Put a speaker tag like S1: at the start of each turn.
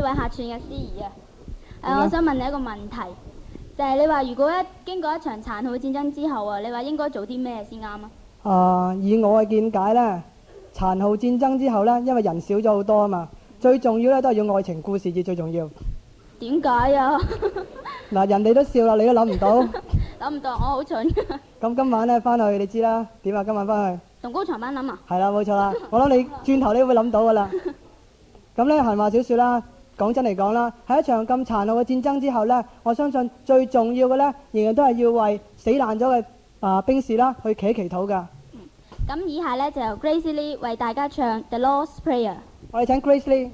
S1: 位客串嘅司儀啊。我想問你一個問題，就係你話如果經過一場殘酷嘅戰爭之後啊，你話應該做啲咩先啱啊？
S2: 以我嘅見解呢，殘酷戰爭之後呢，因為人少咗好多啊嘛，最重要呢都係要愛情故事至最重要。
S1: 點解啊？
S2: 嗱，人哋都笑啦，你都諗唔到。
S1: 諗唔到，我好蠢。
S2: 咁今晚呢翻去你知啦，點啊？今晚翻去
S1: 同高床班諗啊？
S2: 係啦，冇錯啦。我諗你轉頭你會諗到噶啦。咁呢閒話少說啦，講真嚟講啦，喺一場咁殘酷嘅戰爭之後呢，我相信最重要嘅呢，仍然都係要為死難咗嘅兵士啦去祈禱㗎。
S1: 咁以下呢，就由 Grace Lee 為大家唱《The Lord's Prayer》。
S2: 我哋請 Grace Lee。